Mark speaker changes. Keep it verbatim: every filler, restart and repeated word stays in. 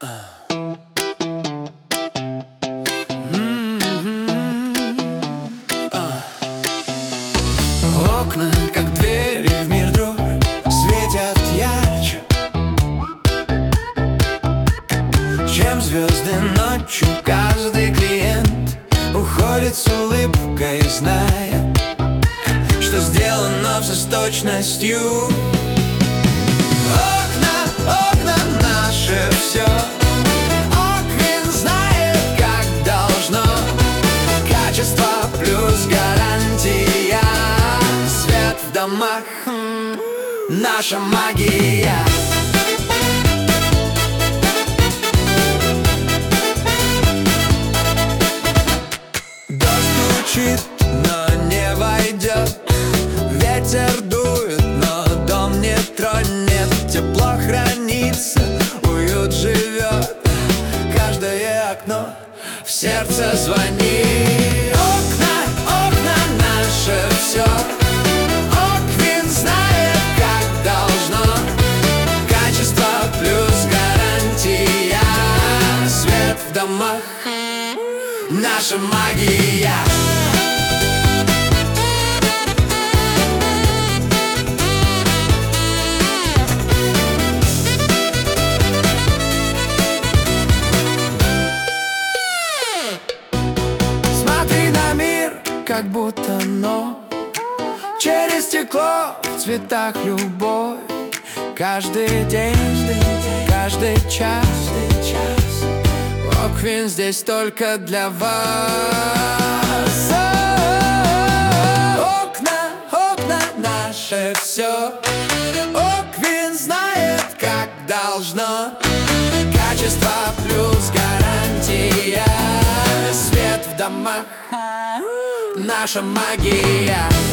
Speaker 1: Окна, как двери в мир, друг, светят ярче, чем звезды ночью. Каждый клиент уходит с улыбкой, зная, что сделано все с точностью. Окна, окна наше все. Оквин знает, как должно. Качество плюс гарантия. Свет в домах — наша магия. Дождь стучит, но не войдет. Ветер дует, но дом не тронет. Тепло хранится, уют живет. Каждое окно в сердце звонит. Окна, окна наше все. Оквин знает, как должно. Качество плюс гарантия. Свет в домах — наша магия. Как будто но через стекло в цветах любовь. Каждый день, каждый час, Оквин здесь только для вас. Окна, окна наше все. Оквин знает, как должно. Качество плюс гарантия. Свет в домах — наша магия.